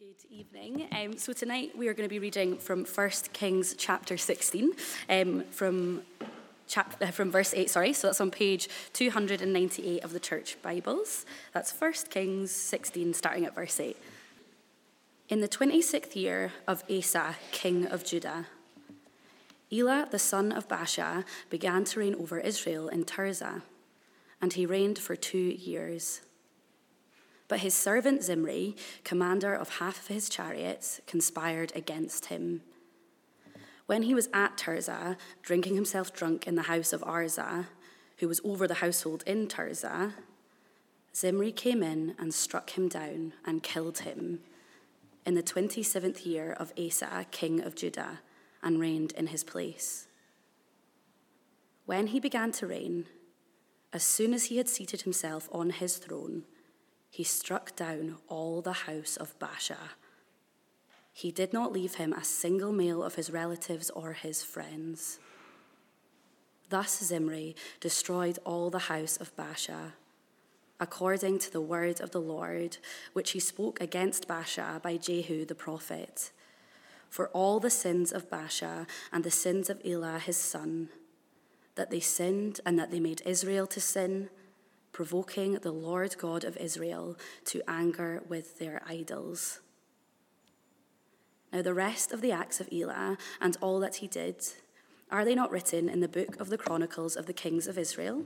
Good evening. So tonight we are going to be reading from 1 Kings chapter 16, from verse 8, so that's on page 298 of the Church Bibles. That's 1 Kings 16, starting at verse 8. In the 26th year of Asa, king of Judah, Elah, the son of Baasha, began to reign over Israel in Tirzah, and he reigned for 2 years. But his servant Zimri, commander of half of his chariots, conspired against him. When he was at Tirzah, drinking himself drunk in the house of Arza, who was over the household in Tirzah, Zimri came in and struck him down and killed him in the 27th year of Asa, king of Judah, and reigned in his place. When he began to reign, as soon as he had seated himself on his throne, he struck down all the house of Baasha. He did not leave him a single male of his relatives or his friends. Thus Zimri destroyed all the house of Baasha, according to the word of the Lord, which he spoke against Baasha by Jehu the prophet. For all the sins of Baasha and the sins of Elah his son, that they sinned and that they made Israel to sin, provoking the Lord God of Israel to anger with their idols. Now the rest of the acts of Elah and all that he did, are they not written in the book of the Chronicles of the kings of Israel?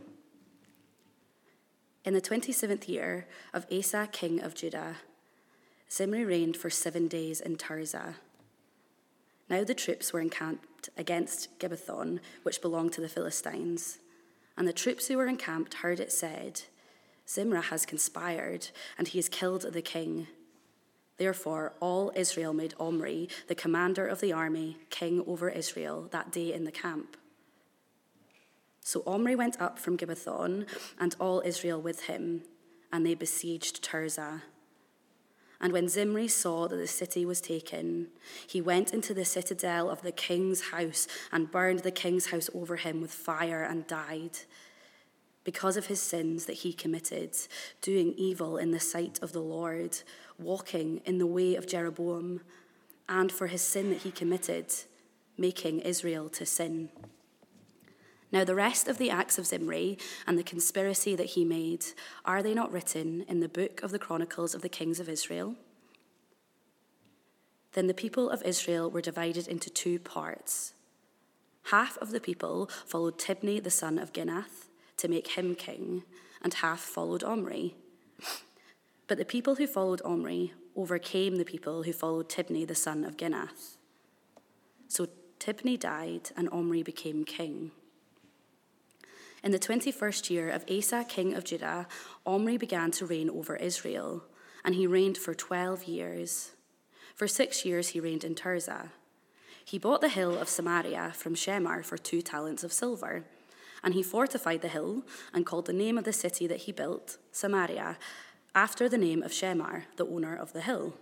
In the 27th year of Asa, king of Judah, Zimri reigned for 7 days in Tirzah. Now the troops were encamped against Gibbethon, which belonged to the Philistines. And the troops who were encamped heard it said, Zimri has conspired, and he has killed the king. Therefore all Israel made Omri, the commander of the army, king over Israel that day in the camp. So Omri went up from Gibbethon, and all Israel with him, and they besieged Tirzah. And when Zimri saw that the city was taken, he went into the citadel of the king's house and burned the king's house over him with fire and died, because of his sins that he committed, doing evil in the sight of the Lord, walking in the way of Jeroboam, and for his sin that he committed, making Israel to sin. Now the rest of the acts of Zimri and the conspiracy that he made, are they not written in the book of the Chronicles of the kings of Israel? Then the people of Israel were divided into 2 parts. Half of the people followed Tibni the son of Ginath to make him king, and half followed Omri. But the people who followed Omri overcame the people who followed Tibni the son of Ginath. So Tibni died, and Omri became king. In the 21st year of Asa, king of Judah, Omri began to reign over Israel, and he reigned for 12 years. For 6 years he reigned in Tirzah. He bought the hill of Samaria from Shemar for 2 talents of silver, and he fortified the hill and called the name of the city that he built, Samaria, after the name of Shemar, the owner of the hill.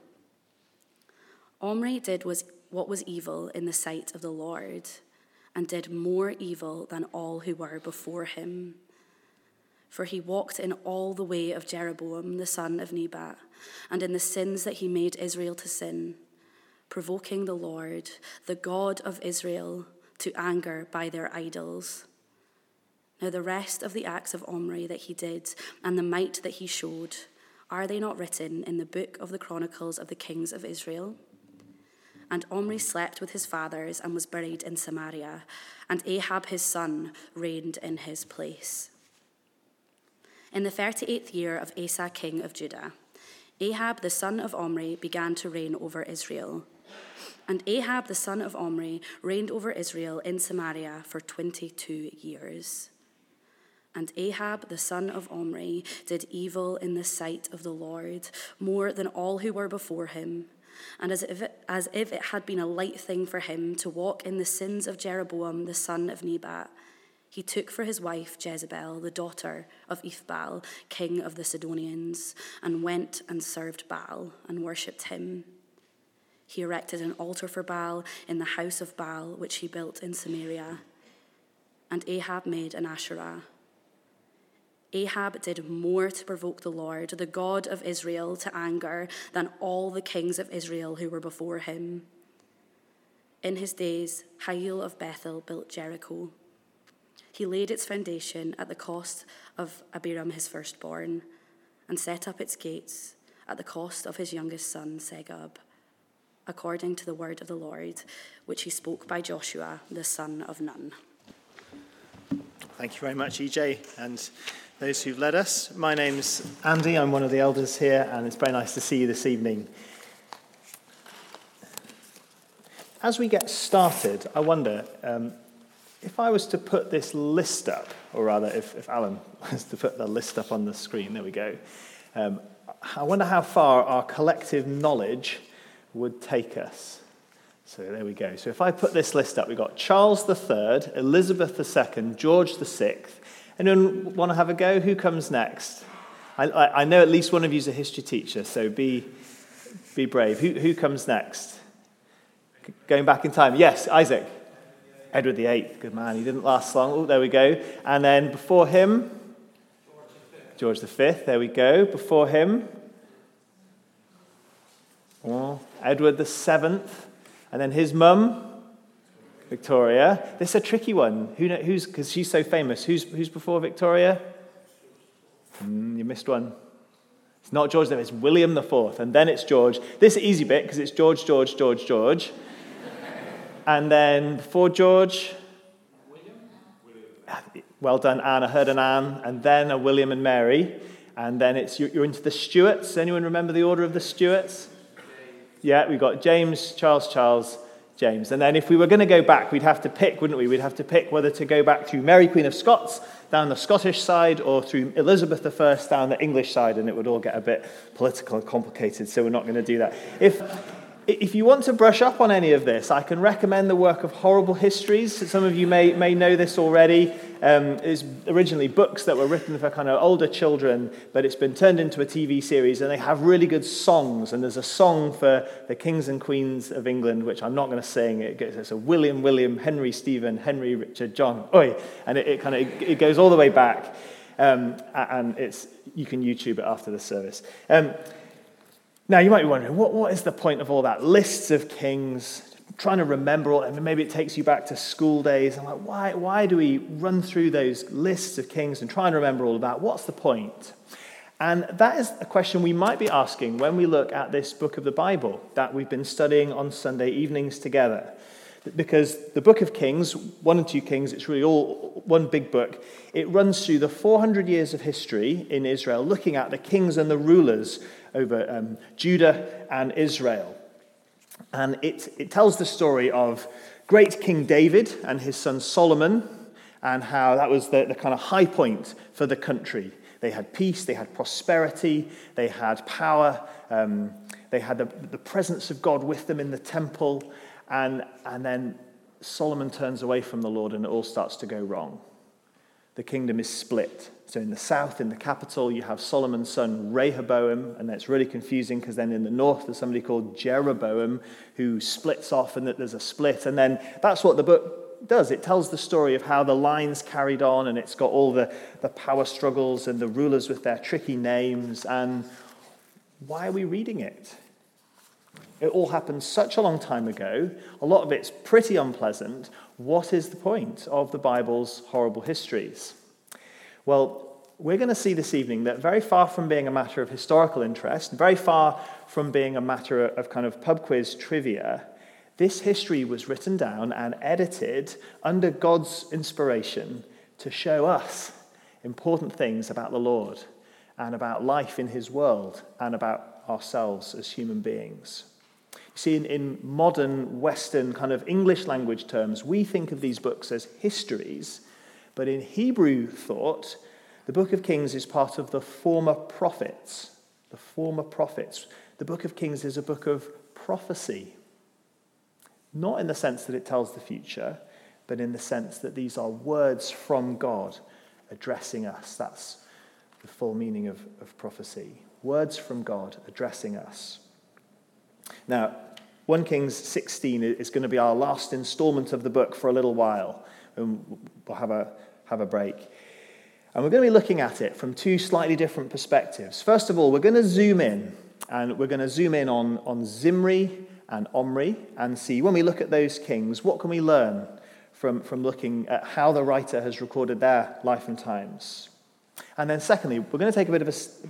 Omri did what was evil in the sight of the Lord, and did more evil than all who were before him. For he walked in all the way of Jeroboam, the son of Nebat, and in the sins that he made Israel to sin, provoking the Lord, the God of Israel, to anger by their idols. Now the rest of the acts of Omri that he did, and the might that he showed, are they not written in the book of the Chronicles of the kings of Israel? And Omri slept with his fathers and was buried in Samaria, and Ahab his son reigned in his place. In the 38th year of Asa, king of Judah, Ahab the son of Omri began to reign over Israel. And Ahab the son of Omri reigned over Israel in Samaria for 22 years. And Ahab the son of Omri did evil in the sight of the Lord, more than all who were before him, and as if it had been a light thing for him to walk in the sins of Jeroboam the son of Nebat, he took for his wife Jezebel, the daughter of Ethbaal, king of the Sidonians, and went and served Baal and worshipped him. He erected an altar for Baal in the house of Baal, which he built in Samaria. And Ahab made an Asherah. Ahab did more to provoke the Lord, the God of Israel, to anger than all the kings of Israel who were before him. In his days, Hiel of Bethel built Jericho. He laid its foundation at the cost of Abiram his firstborn, and set up its gates at the cost of his youngest son Segub, according to the word of the Lord, which he spoke by Joshua the son of Nun. Thank you very much, EJ, and those who've led us. My name's Andy, I'm one of the elders here, and it's very nice to see you this evening. As we get started, I wonder, if I was to put this list up, or rather if Alan was to put the list up on the screen, there we go, I wonder how far our collective knowledge would take us. So there we go. So if I put this list up, we've got Charles III, Elizabeth II, George VI. Anyone want to have a go? Who comes next? I know at least one of you is a history teacher, so be brave. Who comes next? Going back in time. Yes, Isaac. Edward VIII. Good man. He didn't last long. Oh, there we go. And then before him? George V. There we go. Before him? Oh, Edward VII. And then his mum? Victoria. This is a tricky one. Who's because she's so famous. Who's before Victoria? You missed one. It's not George, it's William IV, and then it's George. This is easy bit because it's George. And then before George, William. Well done, Anne. I heard an Anne, and then a William and Mary, and then you're into the Stuarts. Anyone remember the order of the Stuarts? Yeah, we've got James, Charles, James. And then if we were going to go back, we'd have to pick, wouldn't we? We'd have to pick whether to go back through Mary, Queen of Scots, down the Scottish side, or through Elizabeth I, down the English side, and it would all get a bit political and complicated, so we're not going to do that. If you want to brush up on any of this, I can recommend the work of Horrible Histories. Some of you may know this already. It's originally books that were written for kind of older children, but it's been turned into a TV series, and they have really good songs. And there's a song for the kings and queens of England, which I'm not going to sing. It's a William, Henry, Stephen, Henry, Richard, John, oi, and it goes all the way back, and you can YouTube it after the service. Now, you might be wondering, what is the point of all that? Lists of kings, trying to remember all, and maybe it takes you back to school days. I'm like, why do we run through those lists of kings and try and remember all of that? What's the point? And that is a question we might be asking when we look at this book of the Bible that we've been studying on Sunday evenings together. Because the book of Kings, 1 and 2 Kings, it's really all one big book. It runs through the 400 years of history in Israel, looking at the kings and the rulers over Judah and Israel. And it tells the story of great King David and his son Solomon, and how that was the kind of high point for the country. They had peace, they had prosperity, they had power, they had the presence of God with them in the temple, and then Solomon turns away from the Lord and it all starts to go wrong. The kingdom is split. So in the south, in the capital, you have Solomon's son Rehoboam, and that's really confusing because then in the north there's somebody called Jeroboam who splits off, and that there's a split. And then that's what the book does. It tells the story of how the lines carried on, and it's got all the power struggles and the rulers with their tricky names. And why are we reading it? It all happened such a long time ago. A lot of it's pretty unpleasant. What is the point of the Bible's horrible histories? Well, we're going to see this evening that very far from being a matter of historical interest, very far from being a matter of kind of pub quiz trivia, this history was written down and edited under God's inspiration to show us important things about the Lord and about life in his world and about ourselves as human beings. See, in modern Western kind of English language terms, we think of these books as histories, but in Hebrew thought, the book of Kings is part of the former prophets. The former prophets. The book of Kings is a book of prophecy. Not in the sense that it tells the future, but in the sense that these are words from God addressing us. That's the full meaning of prophecy. Words from God addressing us. Now, 1 Kings 16 is going to be our last installment of the book for a little while, and we'll have a break. And we're going to be looking at it from two slightly different perspectives. First of all, we're going to zoom in, and we're going to zoom in on Zimri and Omri and see, when we look at those kings, what can we learn from looking at how the writer has recorded their life and times. And then secondly, we're going to take a bit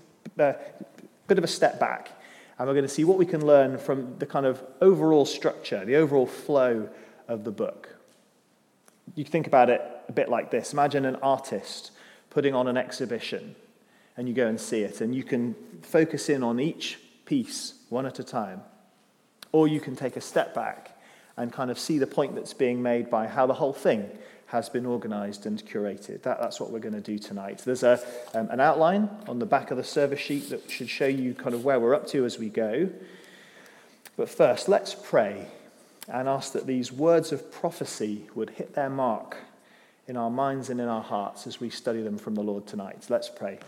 of a step back, and we're going to see what we can learn from the kind of overall structure, the overall flow of the book. You think about it a bit like this. Imagine an artist putting on an exhibition, and you go and see it, and you can focus in on each piece one at a time. Or you can take a step back and kind of see the point that's being made by how the whole thing has been organized and curated. That's what we're going to do tonight. There's an outline on the back of the service sheet that should show you kind of where we're up to as we go. But first, let's pray and ask that these words of prophecy would hit their mark in our minds and in our hearts as we study them from the Lord tonight. Let's pray.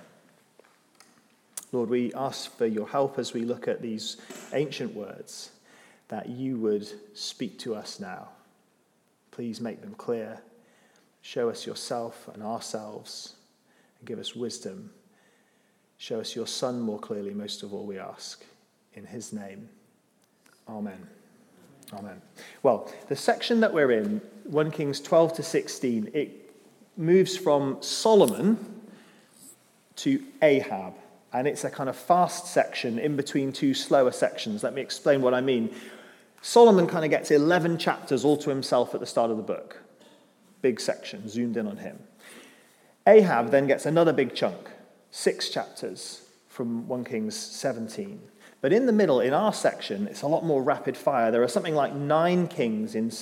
Lord, we ask for your help as we look at these ancient words, that you would speak to us now. Please make them clear. Show us yourself and ourselves, and give us wisdom. Show us your Son more clearly, most of all, we ask. In his name, amen. Amen. Well, the section that we're in, 1 Kings 12 to 16, it moves from Solomon to Ahab. And it's a kind of fast section in between two slower sections. Let me explain what I mean. Solomon kind of gets 11 chapters all to himself at the start of the book. Big section, zoomed in on him. Ahab then gets another big chunk, 6 chapters from 1 Kings 17. But in the middle, in our section, it's a lot more rapid fire. There are something like 9 kings in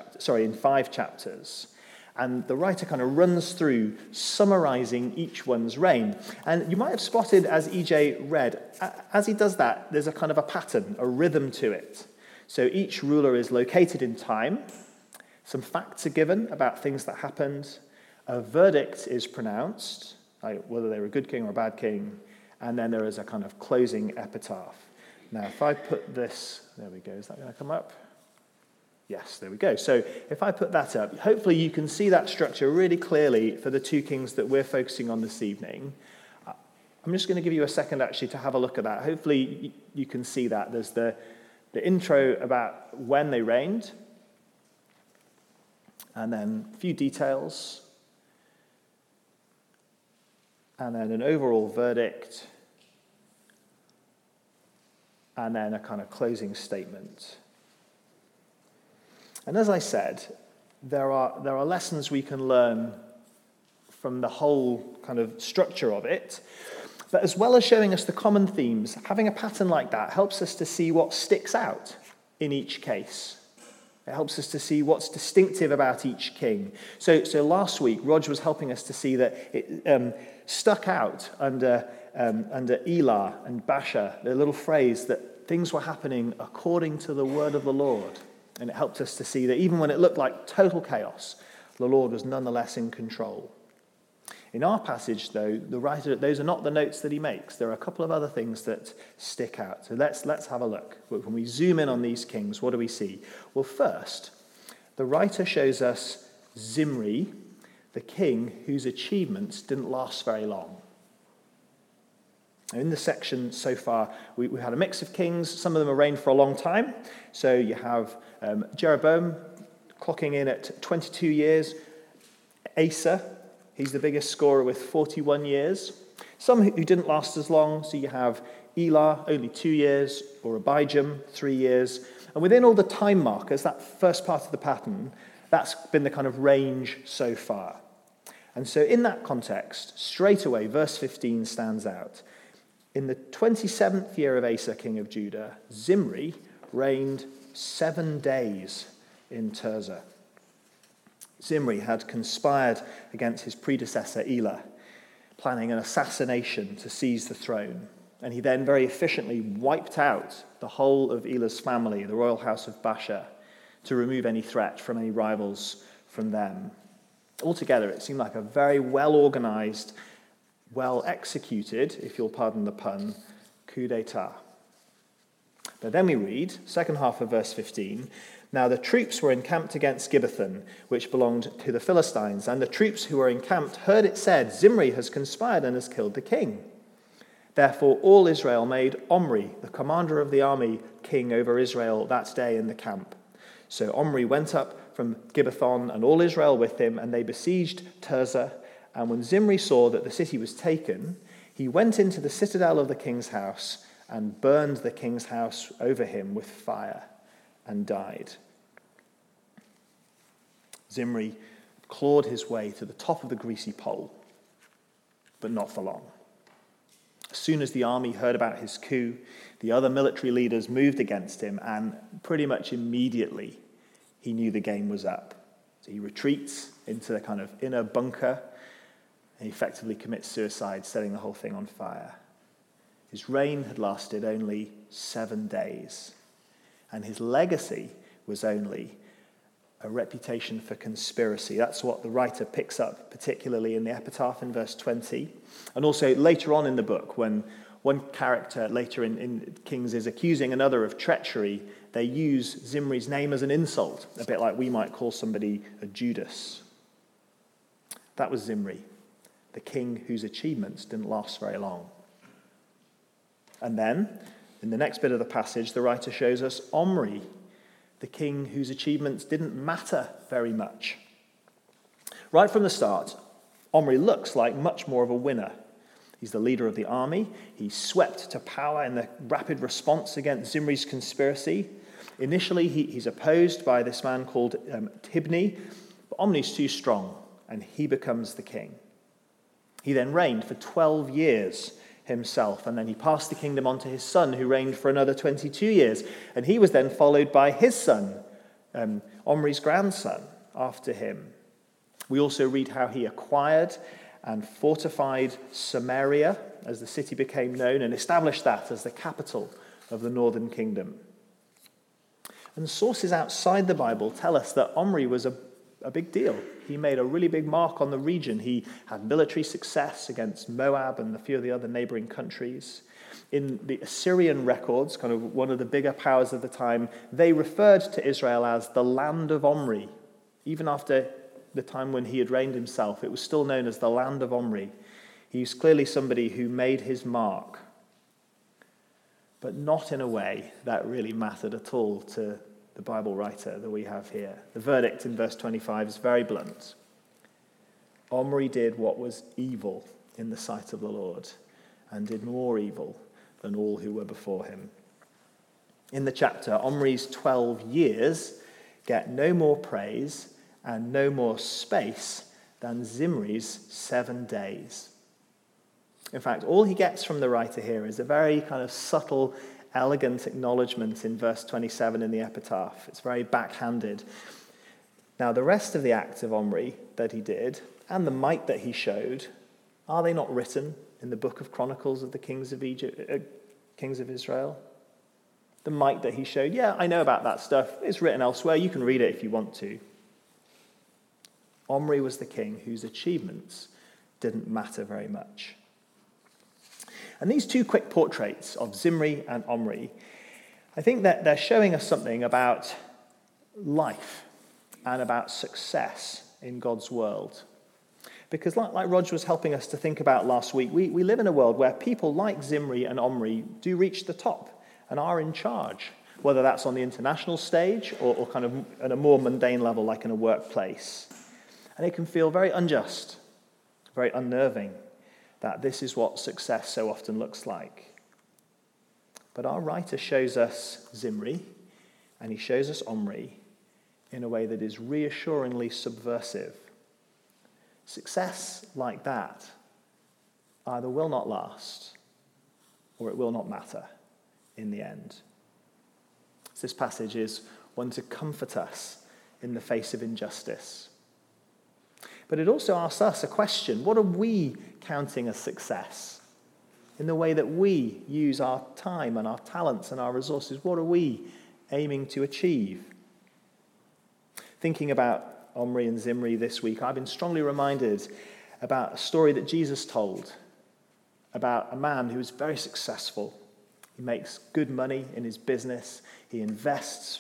5 chapters. And the writer kind of runs through, summarizing each one's reign. And you might have spotted, as EJ read, as he does that, there's a kind of a pattern, a rhythm to it. So each ruler is located in time. Some facts are given about things that happened. A verdict is pronounced, whether they were a good king or a bad king. And then there is a kind of closing epitaph. Now, if I put this, there we go, is that going to come up? Yes, there we go. So if I put that up, hopefully you can see that structure really clearly for the 2 kings that we're focusing on this evening. I'm just going to give you a second, actually, to have a look at that. Hopefully you can see that. There's the intro about when they reigned, and then a few details, and then an overall verdict, and then a kind of closing statement. And as I said, there are lessons we can learn from the whole kind of structure of it. But as well as showing us the common themes, having a pattern like that helps us to see what sticks out in each case. It helps us to see what's distinctive about each king. So last week, Rog was helping us to see that it stuck out under Elah and Baasha, the little phrase that things were happening according to the word of the Lord. And it helped us to see that even when it looked like total chaos, the Lord was nonetheless in control. In our passage, though, the writer, those are not the notes that he makes. There are a couple of other things that stick out. So let's have a look. When we zoom in on these kings, what do we see? Well, first, the writer shows us Zimri, the king whose achievements didn't last very long. In the section so far, we had a mix of kings. Some of them have reigned for a long time. So you have Jeroboam clocking in at 22 years. Asa, he's the biggest scorer with 41 years. Some who didn't last as long. So you have Elah, only 2 years, or Abijam, 3 years. And within all the time markers, that first part of the pattern, that's been the kind of range so far. And so in that context, straight away, verse 15 stands out. In the 27th year of Asa, king of Judah, Zimri reigned 7 days in Tirzah. Zimri had conspired against his predecessor Elah, planning an assassination to seize the throne. And he then very efficiently wiped out the whole of Elah's family, the royal house of Baasha, to remove any threat from any rivals from them. Altogether, it seemed like a very well-organized, well-executed, if you'll pardon the pun, coup d'etat. But then we read, second half of verse 15, Now the troops were encamped against Gibbethon, which belonged to the Philistines, and the troops who were encamped heard it said, Zimri has conspired and has killed the king. Therefore all Israel made Omri, the commander of the army, king over Israel that day in the camp. So Omri went up from Gibbethon, and all Israel with him, and they besieged Tirzah. And when Zimri saw that the city was taken, he went into the citadel of the king's house and burned the king's house over him with fire and died. Zimri clawed his way to the top of the greasy pole, but not for long. As soon as the army heard about his coup, the other military leaders moved against him, and pretty much immediately he knew the game was up. So he retreats into the kind of inner bunker and effectively commits suicide, setting the whole thing on fire. His reign had lasted only 7 days, and his legacy was only a reputation for conspiracy. That's what the writer picks up, particularly in the epitaph in verse 20. And also later on in the book, when one character later in Kings is accusing another of treachery, they use Zimri's name as an insult, a bit like we might call somebody a Judas. That was Zimri, the king whose achievements didn't last very long. And then, in the next bit of the passage, the writer shows us Omri, the king whose achievements didn't matter very much. Right from the start, Omri looks like much more of a winner. He's the leader of the army. He's swept to power in the rapid response against Zimri's conspiracy. Initially, he's opposed by this man called Tibni, but Omri's too strong, and he becomes the king. He then reigned for 12 years himself, and then he passed the kingdom on to his son, who reigned for another 22 years, and he was then followed by his son, Omri's grandson, after him. We also read how he acquired and fortified Samaria as the city became known, and established that as the capital of the northern kingdom. And sources outside the Bible tell us that Omri was a big deal. He made a really big mark on the region. He had military success against Moab and a few of the other neighboring countries. In the Assyrian records, kind of one of the bigger powers of the time, they referred to Israel as the land of Omri. Even after the time when he had reigned himself, it was still known as the land of Omri. He's clearly somebody who made his mark, but not in a way that really mattered at all to the Bible writer that we have here. The verdict in verse 25 is very blunt. Omri did what was evil in the sight of the Lord, and did more evil than all who were before him. In the chapter, Omri's 12 years get no more praise and no more space than Zimri's 7 days. In fact, all he gets from the writer here is a very kind of subtle, elegant acknowledgement in verse 27 in the epitaph. It's very backhanded. Now, the rest of the acts of Omri that he did, and the might that he showed, are they not written in the book of Chronicles of the kings of Israel? The might that he showed, yeah, I know about that stuff. It's written elsewhere. You can read it if you want to. Omri was the king whose achievements didn't matter very much. And these two quick portraits of Zimri and Omri, I think that they're showing us something about life and about success in God's world. Because like Roger was helping us to think about last week, we live in a world where people like Zimri and Omri do reach the top and are in charge, whether that's on the international stage or kind of at a more mundane level like in a workplace. And it can feel very unjust, very unnerving, that this is what success so often looks like. But our writer shows us Zimri, and he shows us Omri in a way that is reassuringly subversive. Success like that either will not last or it will not matter in the end. This passage is one to comfort us in the face of injustice. But it also asks us a question. What are we counting as success? In the way that we use our time and our talents and our resources, what are we aiming to achieve? Thinking about Omri and Zimri this week, I've been strongly reminded about a story that Jesus told about a man who is very successful. He makes good money in his business. He invests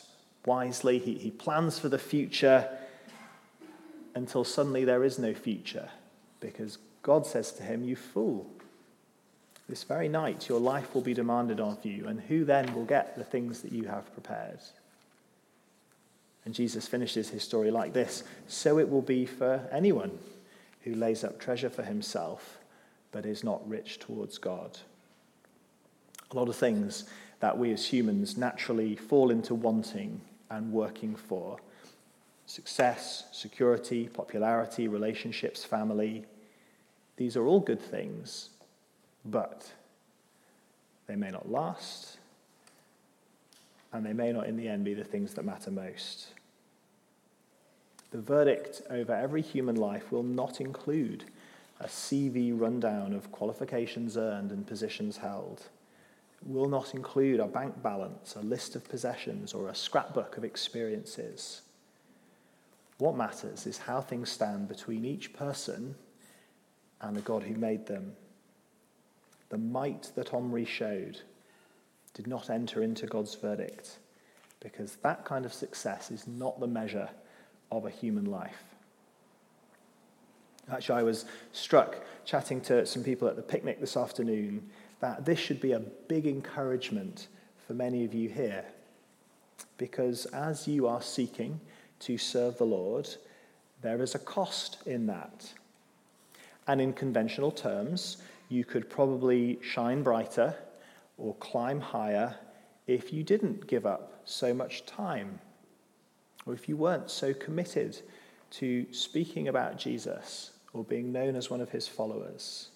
wisely. He plans for the future until suddenly there is no future, because God says to him, "You fool. This very night your life will be demanded of you, and who then will get the things that you have prepared?" And Jesus finishes his story like this: "So it will be for anyone who lays up treasure for himself, but is not rich towards God." A lot of things that we as humans naturally fall into wanting and working for: success, security, popularity, relationships, family. These are all good things, but they may not last, and they may not in the end be the things that matter most. The verdict over every human life will not include a CV rundown of qualifications earned and positions held. It will not include a bank balance, a list of possessions, or a scrapbook of experiences. What matters is how things stand between each person and the God who made them. The might that Omri showed did not enter into God's verdict, because that kind of success is not the measure of a human life. Actually, I was struck chatting to some people at the picnic this afternoon that this should be a big encouragement for many of you here, because as you are seeking to serve the Lord, there is a cost in that. And in conventional terms, you could probably shine brighter or climb higher if you didn't give up so much time, or if you weren't so committed to speaking about Jesus or being known as one of his followers.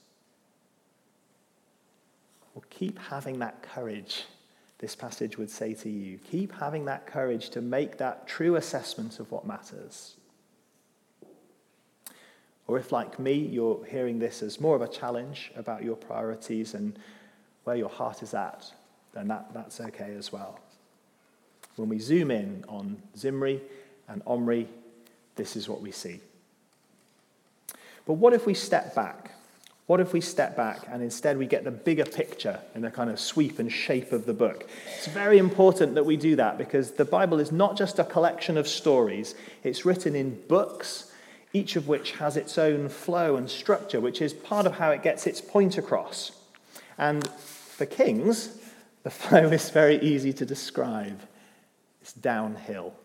Well, keep having that courage, this passage would say to you. Keep having that courage to make that true assessment of what matters. Or if, like me, you're hearing this as more of a challenge about your priorities and where your heart is at, then that's okay as well. When we zoom in on Zimri and Omri, this is what we see. But what if we step back? What if we step back and instead we get the bigger picture in the kind of sweep and shape of the book? It's very important that we do that, because the Bible is not just a collection of stories. It's written in books, each of which has its own flow and structure, which is part of how it gets its point across. And for Kings, the flow is very easy to describe. It's downhill.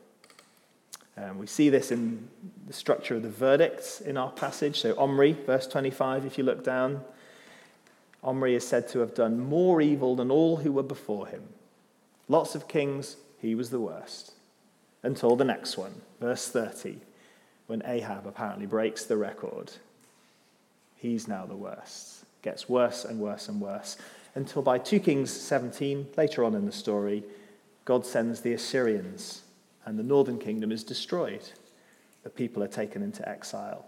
We see this in the structure of the verdicts in our passage. So Omri, verse 25, if you look down, Omri is said to have done more evil than all who were before him. Lots of kings, he was the worst. Until the next one, verse 30, when Ahab apparently breaks the record. He's now the worst. Gets worse and worse and worse. Until by 2 Kings 17, later on in the story, God sends the Assyrians, and the northern kingdom is destroyed. The people are taken into exile.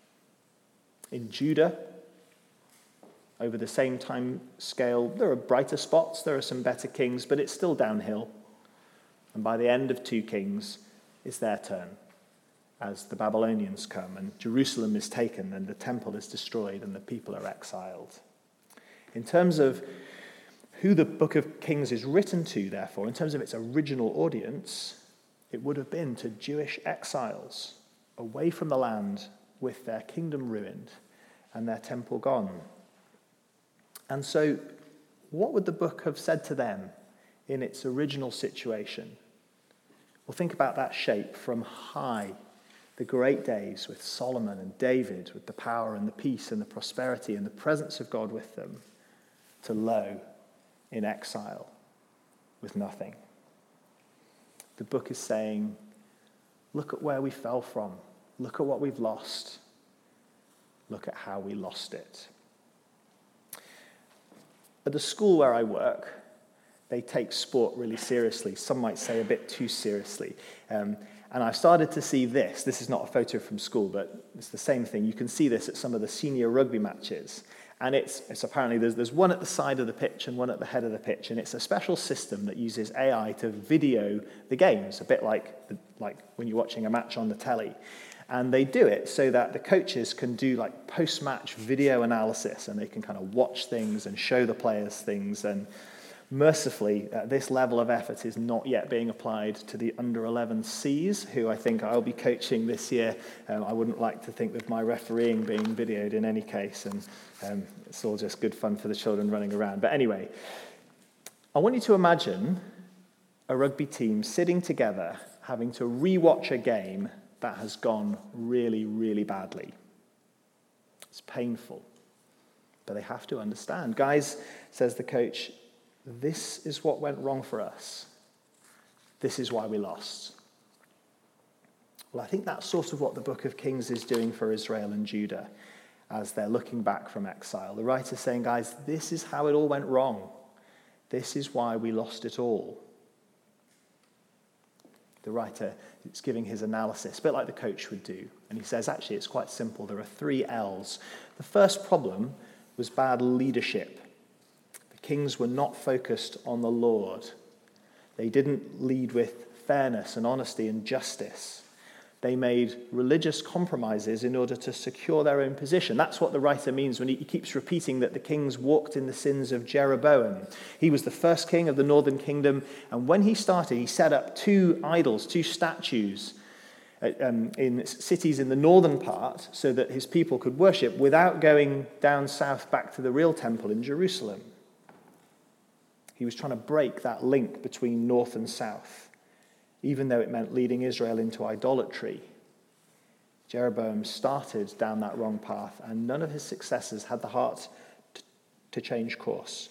In Judah, over the same time scale, there are brighter spots, there are some better kings, but it's still downhill. And by the end of 2 Kings, it's their turn, as the Babylonians come, and Jerusalem is taken, and the temple is destroyed, and the people are exiled. In terms of who the book of Kings is written to, therefore, in terms of its original audience, it would have been to Jewish exiles away from the land with their kingdom ruined and their temple gone. And so, what would the book have said to them in its original situation? Well, think about that shape from high, the great days with Solomon and David, with the power and the peace and the prosperity and the presence of God with them, to low, in exile, with nothing. The book is saying, look at where we fell from. Look at what we've lost. Look at how we lost it. At the school where I work, they take sport really seriously. Some might say a bit too seriously. And I've started to see this. This is not a photo from school, but it's the same thing. You can see this at some of the senior rugby matches. And it's apparently, there's one at the side of the pitch and one at the head of the pitch, and it's a special system that uses AI to video the games, a bit like when you're watching a match on the telly. And they do it so that the coaches can do like post-match video analysis, and they can kind of watch things and show the players things. And Mercifully, this level of effort is not yet being applied to the under-11Cs, who I think I'll be coaching this year. I wouldn't like to think of my refereeing being videoed in any case, and it's all just good fun for the children running around. But anyway, I want you to imagine a rugby team sitting together having to rewatch a game that has gone really, really badly. It's painful, but they have to understand. Guys, says the coach, this is what went wrong for us. This is why we lost. Well, I think that's sort of what the book of Kings is doing for Israel and Judah as they're looking back from exile. The writer's saying, guys, this is how it all went wrong. This is why we lost it all. The writer is giving his analysis, a bit like the coach would do. And he says, actually, it's quite simple. There are 3 L's. The first problem was bad leadership. The kings were not focused on the Lord. They didn't lead with fairness and honesty and justice. They made religious compromises in order to secure their own position. That's what the writer means when he keeps repeating that the kings walked in the sins of Jeroboam. He was the first king of the northern kingdom, and when he started, he set up 2 idols, 2 statues in cities in the northern part so that his people could worship without going down south back to the real temple in Jerusalem. He was trying to break that link between north and south, even though it meant leading Israel into idolatry. Jeroboam started down that wrong path, and none of his successors had the heart to change course.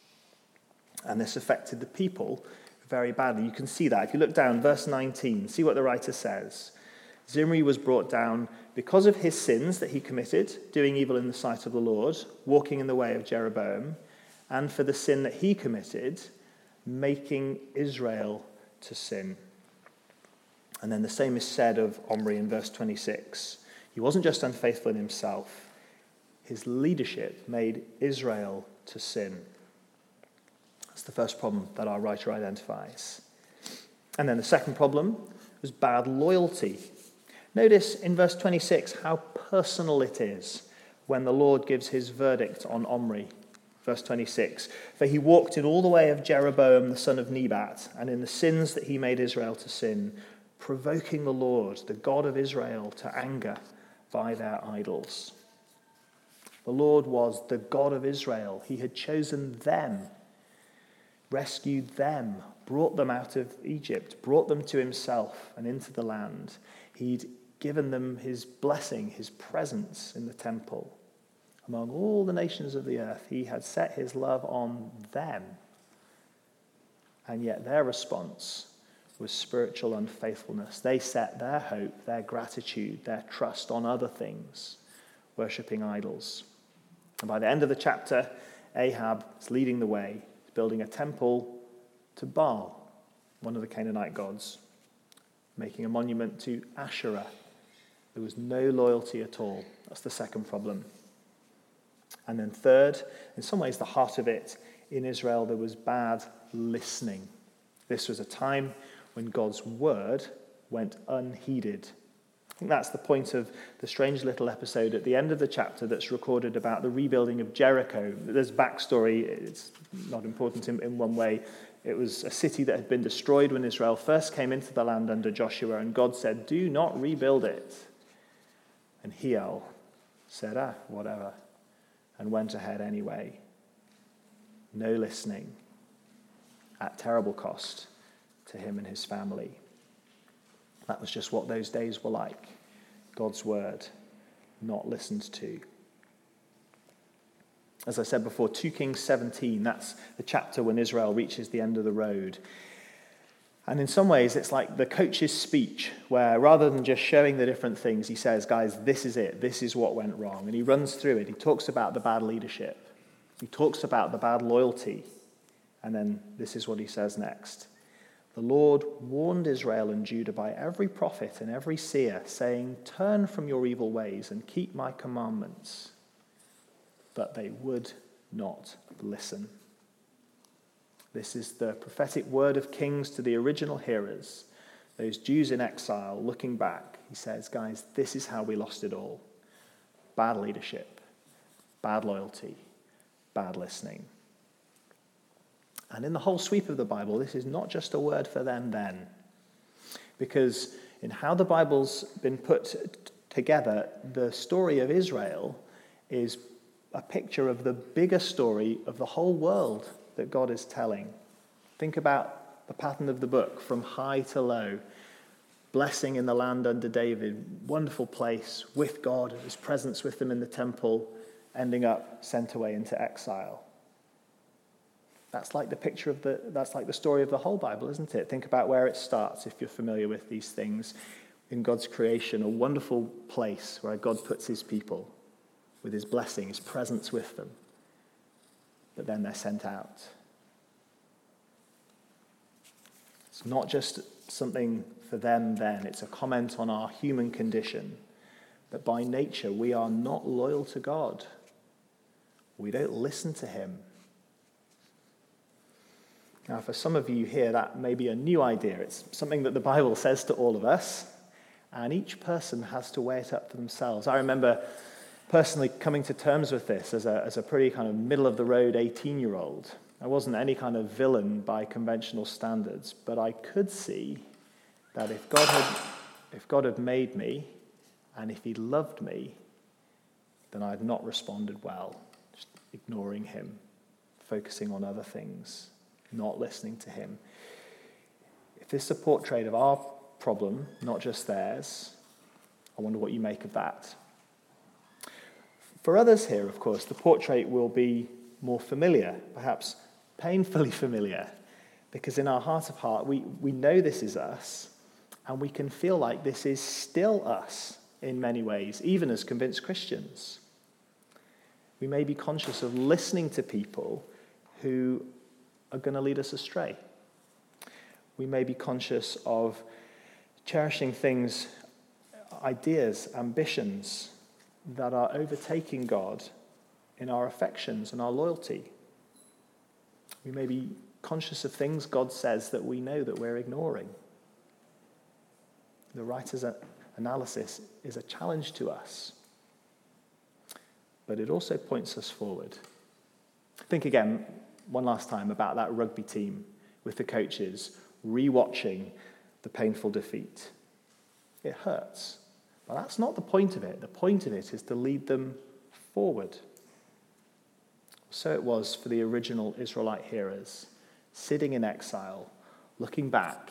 And this affected the people very badly. You can see that. If you look down, verse 19, see what the writer says. Zimri was brought down because of his sins that he committed, doing evil in the sight of the Lord, walking in the way of Jeroboam, and for the sin that he committed, making Israel to sin. And then the same is said of Omri in verse 26. He wasn't just unfaithful in himself. His leadership made Israel to sin. That's the first problem that our writer identifies. And then the second problem was bad loyalty. Notice in verse 26 how personal it is when the Lord gives his verdict on Omri. Verse 26, for he walked in all the way of Jeroboam the son of Nebat, and in the sins that he made Israel to sin, provoking the Lord, the God of Israel, to anger by their idols. The Lord was the God of Israel. He had chosen them, rescued them, brought them out of Egypt, brought them to himself and into the land. He'd given them his blessing, his presence in the temple. Among all the nations of the earth, he had set his love on them. And yet their response was spiritual unfaithfulness. They set their hope, their gratitude, their trust on other things, worshipping idols. And by the end of the chapter, Ahab is leading the way, building a temple to Baal, one of the Canaanite gods, making a monument to Asherah. There was no loyalty at all. That's the second problem. And then third, in some ways the heart of it, in Israel there was bad listening. This was a time when God's word went unheeded. I think that's the point of the strange little episode at the end of the chapter that's recorded about the rebuilding of Jericho. There's backstory, it's not important in one way. It was a city that had been destroyed when Israel first came into the land under Joshua, and God said, do not rebuild it. And Hiel said, whatever, and went ahead anyway. No listening, at terrible cost to him and his family. That was just what those days were like. God's word not listened to. As I said before, 2 Kings 17, that's the chapter when Israel reaches the end of the road. And in some ways, it's like the coach's speech, where rather than just showing the different things, he says, guys, this is it. This is what went wrong. And he runs through it. He talks about the bad leadership. He talks about the bad loyalty. And then this is what he says next. The Lord warned Israel and Judah by every prophet and every seer, saying, turn from your evil ways and keep my commandments. But they would not listen. This is the prophetic word of Kings to the original hearers, those Jews in exile looking back. He says, guys, this is how we lost it all. Bad leadership, bad loyalty, bad listening. And in the whole sweep of the Bible, this is not just a word for them then. Because in how the Bible's been put together, the story of Israel is a picture of the bigger story of the whole world that God is telling. Think about the pattern of the book from high to low. Blessing in the land under David, wonderful place with God, his presence with them in the temple, ending up sent away into exile. That's like the story of the whole Bible, isn't it? Think about where it starts if you're familiar with these things. In God's creation, a wonderful place where God puts his people with his blessing, his presence with them. But then they're sent out. It's not just something for them then. It's a comment on our human condition. That by nature we are not loyal to God. We don't listen to him. Now, for some of you here, that may be a new idea. It's something that the Bible says to all of us, and each person has to weigh it up for themselves. I remember personally coming to terms with this as a pretty kind of middle-of-the-road 18-year-old. I wasn't any kind of villain by conventional standards, but I could see that if God had made me, and if he loved me, then I had not responded well, just ignoring him, focusing on other things, not listening to him. If this is a portrait of our problem, not just theirs, I wonder what you make of that. For others here, of course, the portrait will be more familiar, perhaps painfully familiar, because in our heart of heart, we know this is us, and we can feel like this is still us in many ways, even as convinced Christians. We may be conscious of listening to people who are going to lead us astray. We may be conscious of cherishing things, ideas, ambitions that are overtaking God in our affections and our loyalty. We may be conscious of things God says that we know that we're ignoring. The writer's analysis is a challenge to us, but it also points us forward. Think again, one last time, about that rugby team with the coaches rewatching the painful defeat. It hurts, but that's not the point of it. The point of it is to lead them forward. So it was for the original Israelite hearers, sitting in exile, looking back.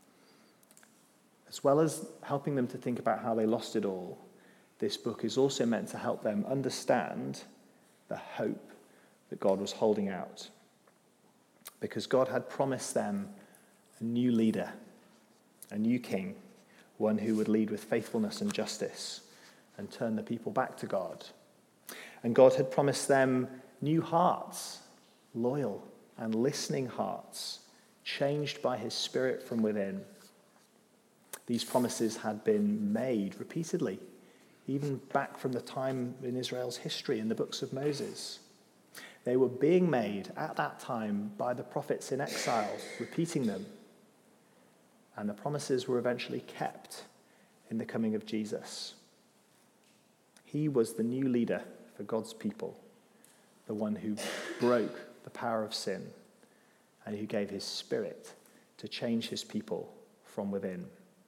As well as helping them to think about how they lost it all, this book is also meant to help them understand the hope that God was holding out. Because God had promised them a new leader, a new king, one who would lead with faithfulness and justice and turn the people back to God. And God had promised them new hearts, loyal and listening hearts, changed by his Spirit from within. These promises had been made repeatedly, even back from the time in Israel's history in the books of Moses. They were being made at that time by the prophets in exile, repeating them. And the promises were eventually kept in the coming of Jesus. He was the new leader for God's people, the one who broke the power of sin and who gave his Spirit to change his people from within.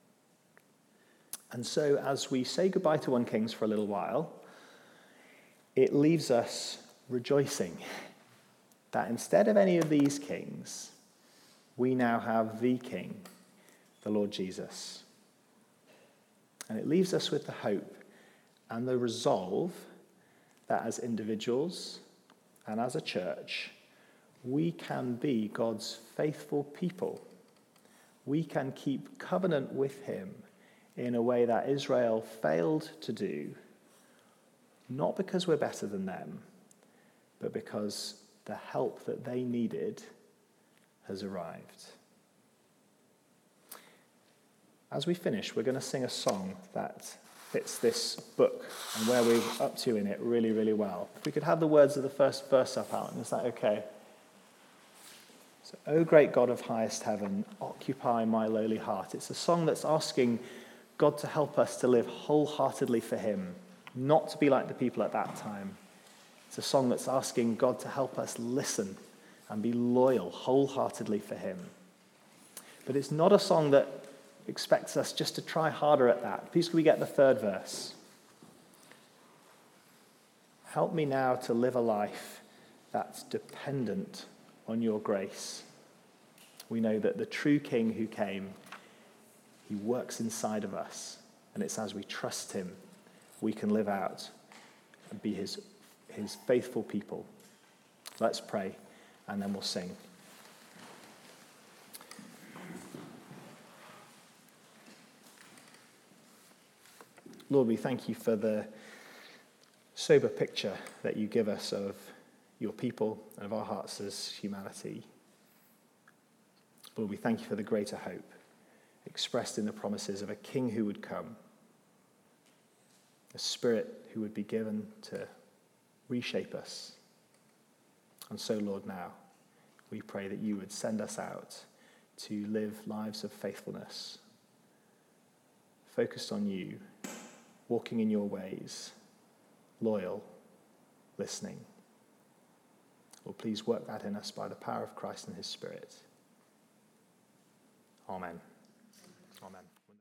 And so as we say goodbye to 1 Kings for a little while, it leaves us rejoicing that instead of any of these kings, we now have the King, the Lord Jesus. And it leaves us with the hope and the resolve that as individuals and as a church, we can be God's faithful people. We can keep covenant with him in a way that Israel failed to do, not because we're better than them, but because the help that they needed has arrived. As we finish, we're going to sing a song that fits this book and where we're up to in it really, really well. If we could have the words of the first verse up, Alan, is that okay? So, O great God of highest heaven, occupy my lowly heart. It's a song that's asking God to help us to live wholeheartedly for him, not to be like the people at that time. It's a song that's asking God to help us listen and be loyal wholeheartedly for him. But it's not a song that expects us just to try harder at that. Please can we get the third verse? Help me now to live a life that's dependent on your grace. We know that the true King who came, he works inside of us. And it's as we trust him, we can live out and be his faithful people. Let's pray, and then we'll sing. Lord, we thank you for the sober picture that you give us of your people and of our hearts as humanity. Lord, we thank you for the greater hope expressed in the promises of a King who would come, a Spirit who would be given to reshape us. And so, Lord, now we pray that you would send us out to live lives of faithfulness, focused on you, walking in your ways, loyal, listening. Lord, please work that in us by the power of Christ and his Spirit. Amen.